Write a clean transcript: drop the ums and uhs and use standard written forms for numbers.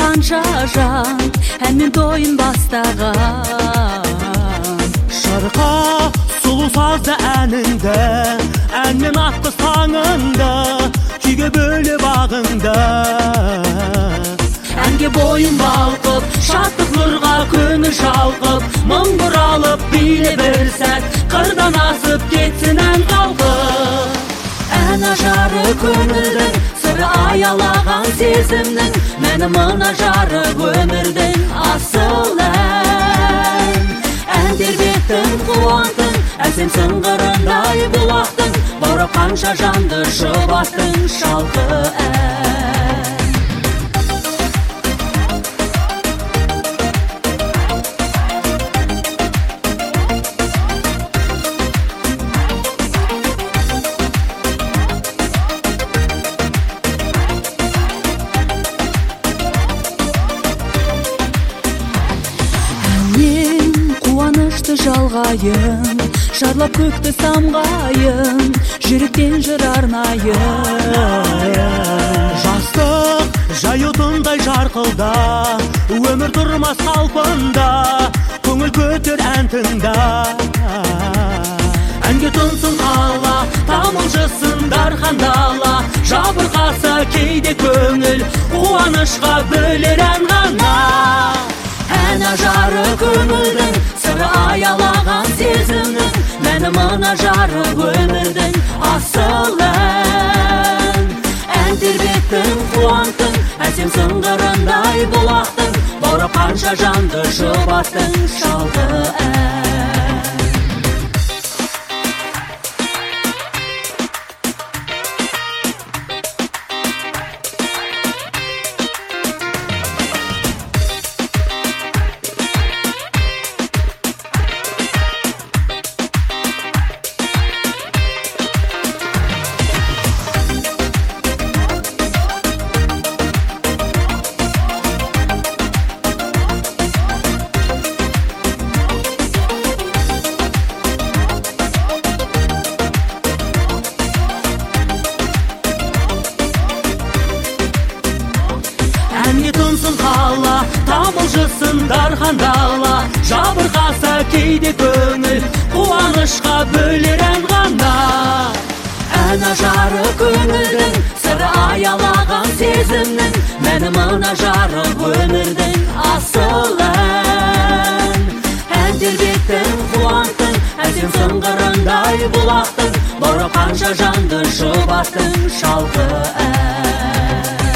қанша жан әнмен тойын бастаған. Шырқа сұлу сазды әніңді, әнмен атты саңыңды, күйге бөліп ағыңды. Әнге бойын балқып, шаттық нұрға көңіл шалқып, мың бұралып биле бір сәт, қырдан асып кетсін ән қалқып. Ән ажары көңілдің, сыры аялаған сезімнің, мәні мына жарық өмірдің асыл ән. Ән тербеттің қуантың, әсем сыңғырындай бұлақтың, баурап қанша жанды жұбаттың шалқы ән. Жалғайын, жарлап көкті самғайын, жүректен жыр арнайын. Жастық жайытындай жарқылда, өмір тұрмас қалпында, көңіл көтер ән тыңда. Әнге тұнсын қала, тамылжысын дархан дала, жабырқаса кейде көңіл, қуанышқа бөлер ән ғана. Ән ажары көңілдің, сыры аялаған сезімнің, мәні мына жарық өмірдің асыл ән. Ән тербеттің қуантың, әсем сыңғырындай бұлақтың, баурап қанша жанды жұбаттың шалқы ән. Әнге тұнсын қала, тамылжысын дархан дала, жабырқаса кейде көңіл, қуанышқа бөлер ән ғана. Ән ажары көңілдің, сыры аялаған сезімнің, мәні мына жарық өмірдің асыл ән. Ән тербеттің қуантың, әсем сыңғырындай бұлақтың, баурап қанша жанды жұбаттың шалқы ән.